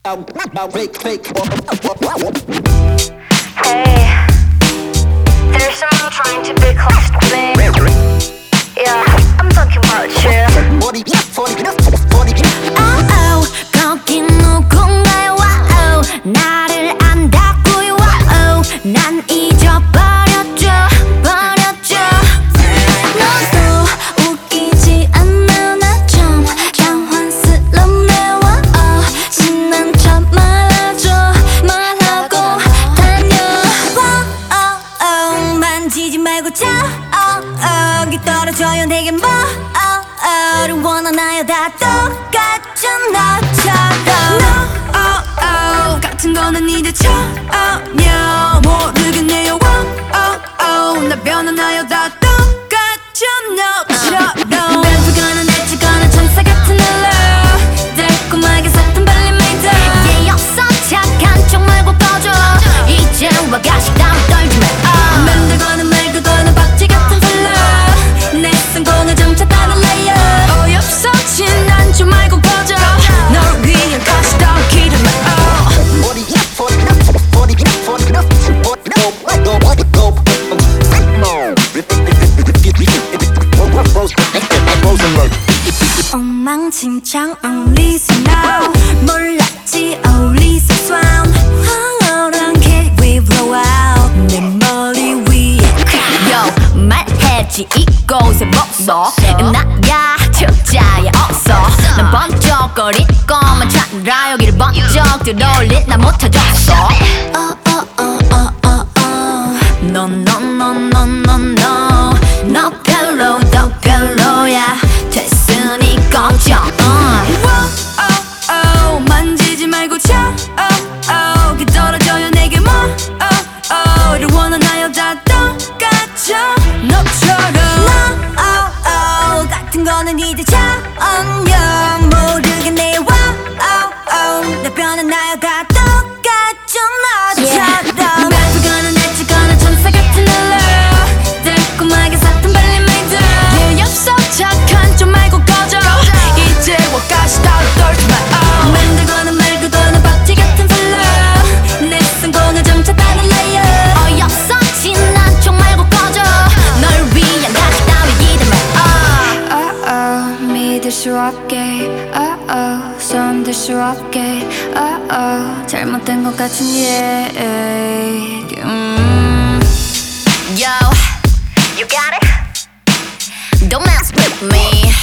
Hey, there's someone trying to be close to me. Yeah, I'm talking about you. Oh, 거기 누군가요? Wow, 나를 안다고요? Wow, 난 잊어버렸죠, 버렸죠. 너도 웃기지 않아 나 좀 장난스럽네. Wow, 신난 척 말아줘, 말하고 다녀. Wow, 만지지 말고 저기 떨어져요 내게 뭐를 원하나요? 다 똑같죠 너처럼. No, 같은 거는 이제 전혀 모르겠네요. 나 변하나요? 다 똑같죠 너처럼. 멘트거나 내치거나 천사 같은 널로 달콤하게 샀던 발리메이트. 예의 없어 착한 척 말고 꺼져. 이제 와 가식담 떨지 마. 만들거나 말거나 박쥐 같은 플러. 내 성공을 점차 다른 레이어. 어이없어 지난 줄 말고 꺼져. 널 위한 가식담 기름 마. 엉망진창 only서 now 몰랐지 only서 swoon. 황홀한 cat we blow out 내 머리 위에 Yo 말해지 이곳에 목소 나야 적자야 없어. 난 번쩍거리고만 찾느라 여기를 번쩍 들어올린 나 못해줬어. No no no no no no 너 별로 더 별로야. 됐으니 꺼져. 만지지 말고 저기 떨어져요 내게 뭐를 원하나요? 다 똑같죠 너처럼. No, 같은 거는 이제 전혀 모르겠네요. 나 변하나요? 다 똑같죠 너처럼. 말투거나 내치거나 천사 같은 널로 달콤하게 샀던 발리메이트. 예의 없어 착한 척 말고 꺼져. 이제 와 가시다로 떨지 마. 만들거나 말거나 박쥐 같은 플러. 내 성공을 점차 다른 레이어. 어이없어 지난 척 말고 꺼져. 널 위한 가식 따위 기대 마. 믿을 수 없게 손들 수 없게 잘못된 것 같은 얘기. Yo, you got it? Don't mess with me.